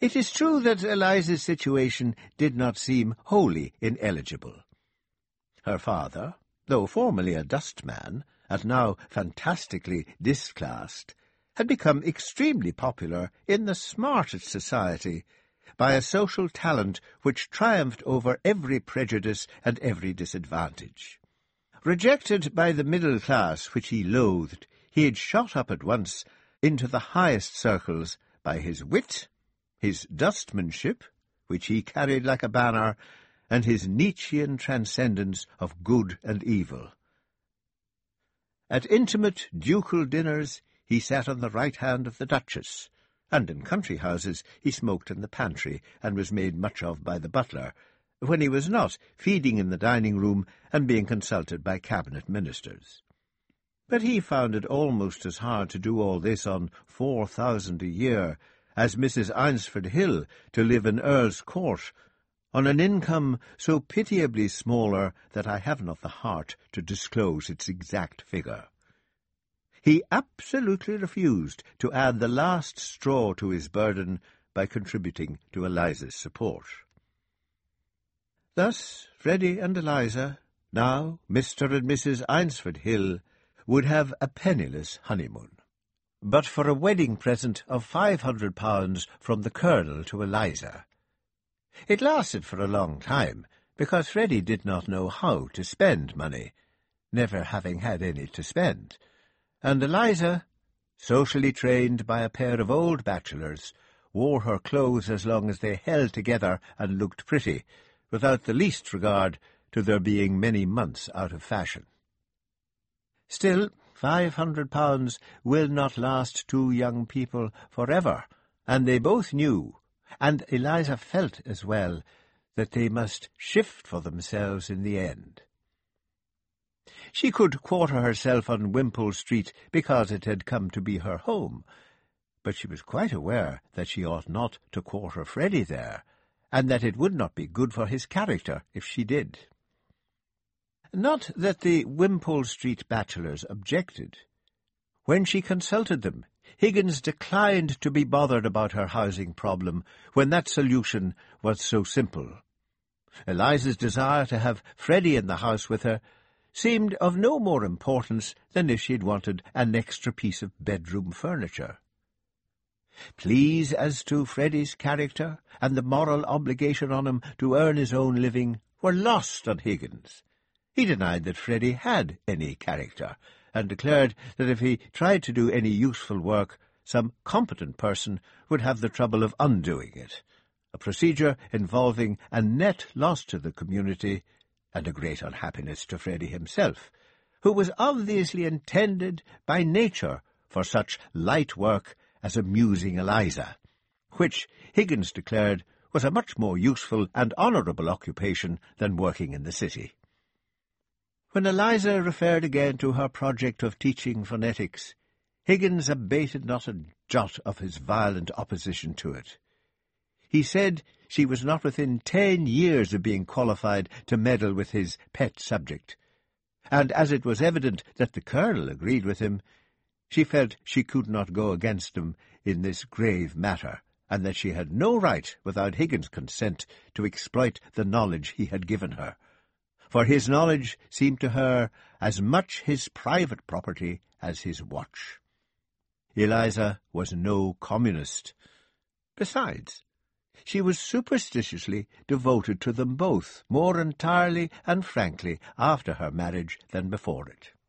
It is true that Eliza's situation did not seem wholly ineligible. Her father, though formerly a dustman, and now fantastically disclassed, had become extremely popular in the smartest society by a social talent which triumphed over every prejudice and every disadvantage. Rejected by the middle class, which he loathed, he had shot up at once into the highest circles by his wit, his dustmanship, which he carried like a banner, and his Nietzschean transcendence of good and evil. At intimate ducal dinners he sat on the right hand of the Duchess, and in country houses he smoked in the pantry and was made much of by the butler, when he was not feeding in the dining-room and being consulted by cabinet ministers. But he found it almost as hard to do all this on 4,000 a year as Mrs. Eynsford Hill to live in Earl's Court, on an income so pitiably smaller that I have not the heart to disclose its exact figure. He absolutely refused to add the last straw to his burden by contributing to Eliza's support. Thus Freddy and Eliza, now Mr. and Mrs. Eynsford Hill, would have a penniless honeymoon, but for a wedding present of £500 from the Colonel to Eliza. It lasted for a long time, because Freddy did not know how to spend money, never having had any to spend, and Eliza, socially trained by a pair of old bachelors, wore her clothes as long as they held together and looked pretty, without the least regard to their being many months out of fashion. Still, £500 will not last two young people forever, and they both knew, and Eliza felt as well, that they must shift for themselves in the end. She could quarter herself on Wimpole Street because it had come to be her home, but she was quite aware that she ought not to quarter Freddy there, and that it would not be good for his character if she did. Not that the Wimpole Street bachelors objected. When she consulted them, Higgins declined to be bothered about her housing problem when that solution was so simple. Eliza's desire to have Freddy in the house with her seemed of no more importance than if she had wanted an extra piece of bedroom furniture. Pleas as to Freddy's character and the moral obligation on him to earn his own living were lost on Higgins. He denied that Freddy had any character, and declared that if he tried to do any useful work, some competent person would have the trouble of undoing it, a procedure involving a net loss to the community and a great unhappiness to Freddy himself, who was obviously intended by nature for such light work as amusing Eliza, which Higgins declared was a much more useful and honourable occupation than working in the city. When Eliza referred again to her project of teaching phonetics, Higgins abated not a jot of his violent opposition to it. He said she was not within 10 years of being qualified to meddle with his pet subject, and as it was evident that the Colonel agreed with him, she felt she could not go against him in this grave matter, and that she had no right, without Higgins' consent, to exploit the knowledge he had given her, for his knowledge seemed to her as much his private property as his watch. Eliza was no communist. Besides, she was superstitiously devoted to them both, more entirely and frankly after her marriage than before it.